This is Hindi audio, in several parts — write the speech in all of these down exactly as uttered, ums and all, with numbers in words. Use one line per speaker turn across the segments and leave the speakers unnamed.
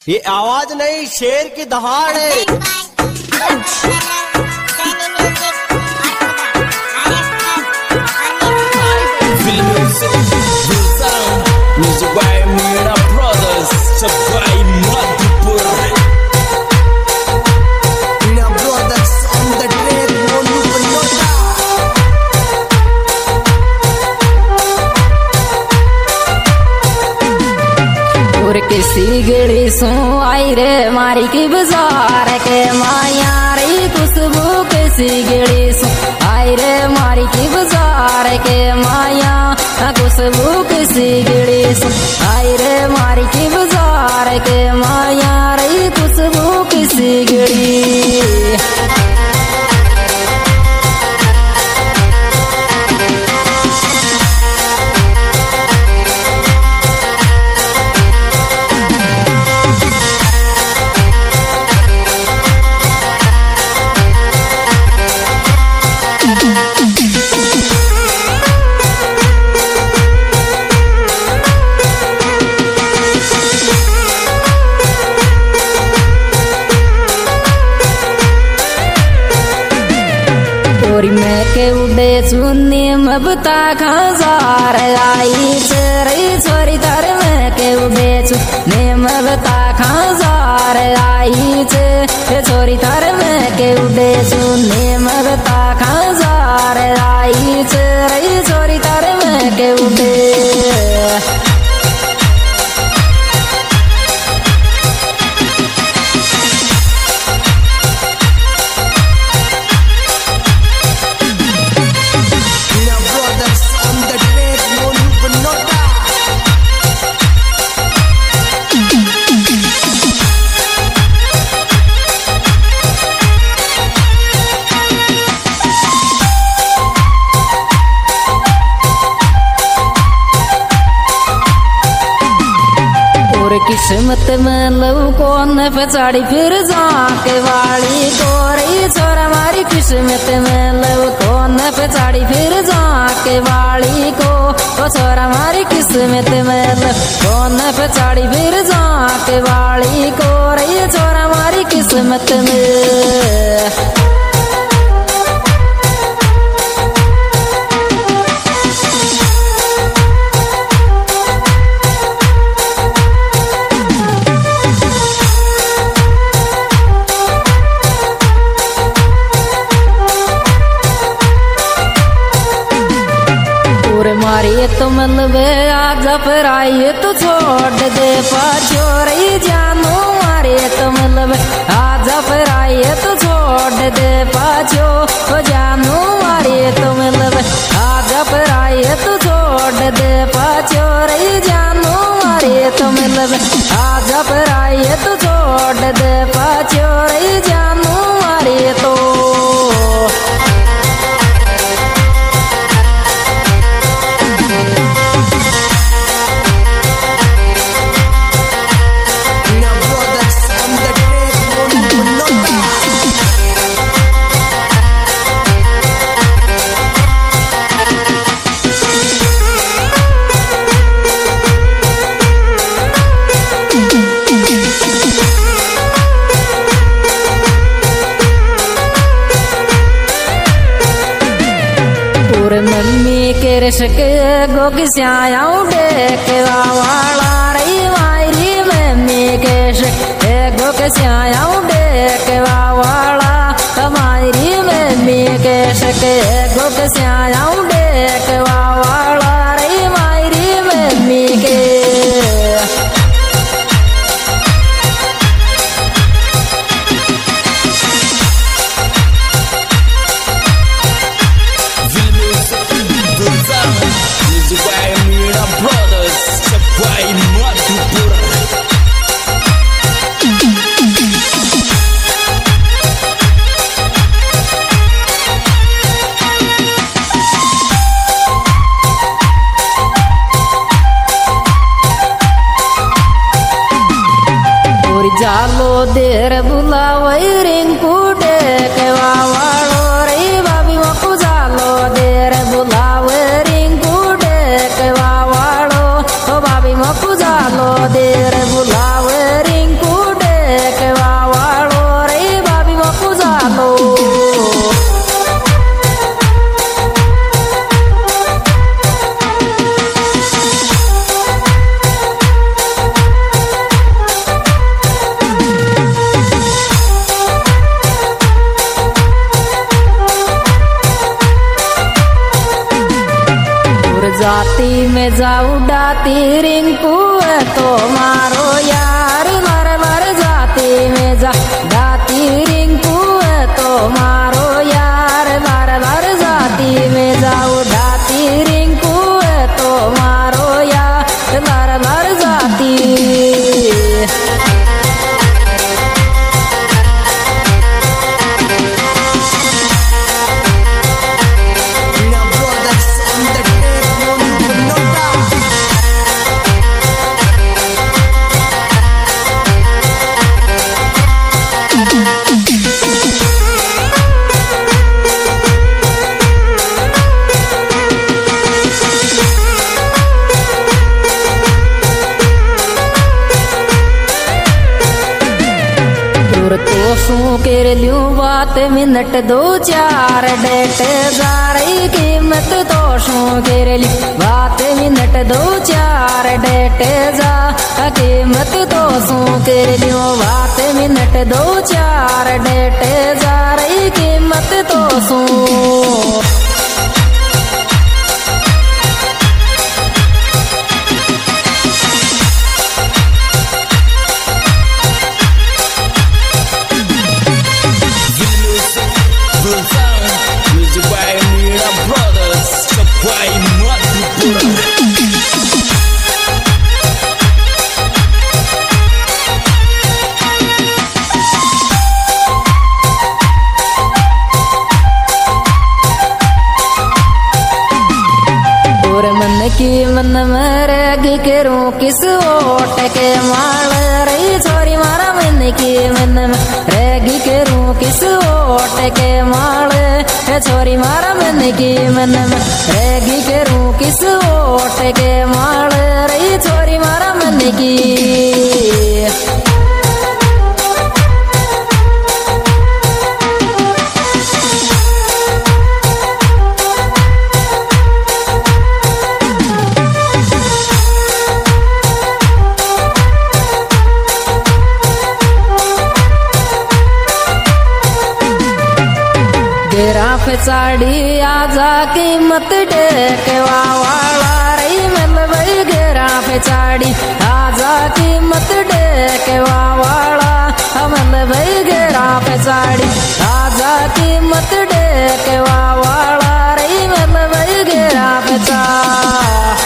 ये आवाज नहीं, शेर की दहाड़ है।
किसी गिड़ी सो आई रे मारी की बाजार के माया रे खुशबू किसी गिड़ी सो आई रे मारी की बाजार के माया खुशबू किसी गिड़ी सो आई रे मारी की बाजार के माया रे खुशबू किसी गिड़ी। मैं के उड़े सुनी मबता खजार आई चरी छोरी दर में के उड़े सुनी मबता खजार आई चे छोरी दर में के उड़े सुनी मबता खजार आई चरी छोरी दर में के उड़े। किस्मत में लव कौन पचाड़ी फिर जाके वाली कोरी छोरा मारी किस्मत में लव कौन पचाड़ी फिर जाके वाली को छोरा मारी किस्मत में लव कौन पचाड़ी फिर जाके वाली को रही छोरा मारी किस्मत में। मारिए तो मलबे आज फराइए तो छोड़ दे पाछो रही जानू मारिए तो मलबे आज फराइए तो छोड़ दे पाछो तो जानू मारिए तो मलबे आज फराइए तो छोड़ दे पाछो रही जानू मारिए तो मलबे आज फराइए तो छोड़ दे पाछो रही जानू मारिए तो। मम्मी के रशक गोग श्याऊ डेक वाला रही मायरी मम्मी के शक गोग श्याऊ डेक वाला हमारी मम्मी के शक गोग श्याऊ डेक वाला रही मायरी मम्मी के। जालो देर बुलावई रिंकू डेक वालो रे बाबी मकू जालो देर बुलावे रिंकू डेक वालो बाबी मकू जालो देर बुलावे रिंकू में जाऊ डाती रिंकू तो मारो यार लर लर जाती में जा डाती रिंकू तो मारो यार लर लर जाती में जाऊ डाती रिंकू तो मारो यार लर लर जाती। तो सू कर लू बात मिनट दो चार डेट जा रही कीमत तो सू कर ली बात मिनट दो चार डेट जा कीमत तो सू कर लू बात मिनट दो चार डेट जा रही कीमत तो सू। मन की मन में रेगी करूं किस ओट के माल रही छोरी मारा मन की मन में रेगी करूं किस ओट के माल छोरी मारा मन की मन में रेगी करूं किस ओट के माल रही छोरी मारा मन की। गिराफ साड़ी आजा कीमत डेकवा वाला रही मलबई गिराफ साड़ी आजा कीमत डेकवा वाला मलबई गिराफ साड़ी आजा कीमत डेकवा वाला रही मलबई गिराफ साड़ी।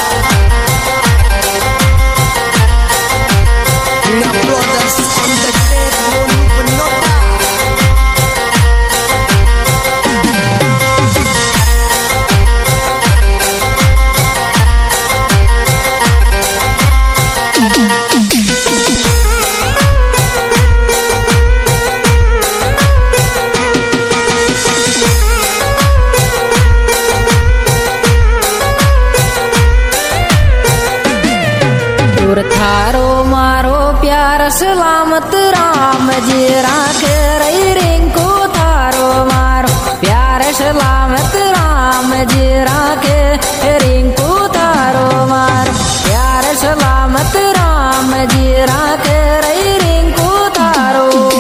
थारो मारो प्यार सलामत राम जी राखे रही रिंकू थारो मारो प्यार सलामत राम जी राखे रिंकू थारो मारो प्यार सलामत राम जी राखे रही रिंकू थारो।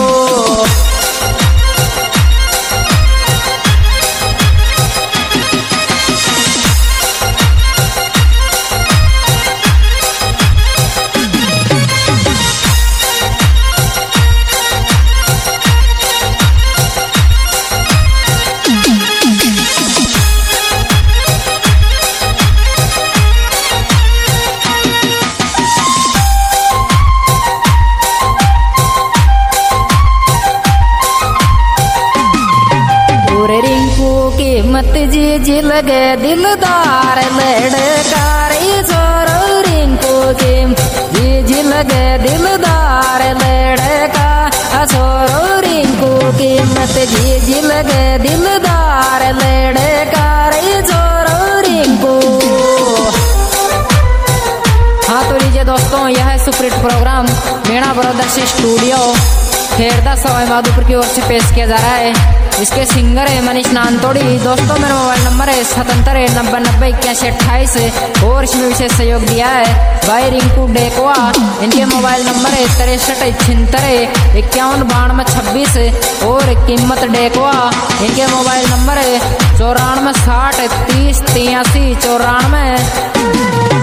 मत जी जी लगे दिलदार लड़कार छोरो रिंकू के जी जी लगे दिलदार लड़का छोरो रिंकू की मत जी जी लगे दिलदार लड़कार छोरो रिंकू। हाँ तो लीजिए दोस्तों, यह है superhit programme Meena brothers studio Kherda Sawai Madhopur की ओर से पेश किया जा रहा है। इसके सिंगर है मनीष नानतोड़ी। दोस्तों मेरा मोबाइल नंबर है सतहत्तर नब्बे नब्बे इक्यासी अट्ठाईस और इसमें विशेष सहयोग दिया है भाई रिंकू डेकवा। इनके मोबाइल नंबर है तिरसठ छिहत्तर इक्यावन बानवे छब्बीस और कीमत डेकवा। इनके मोबाइल नंबर है चौरानवे साठ तीस तिरासी चौरानवे।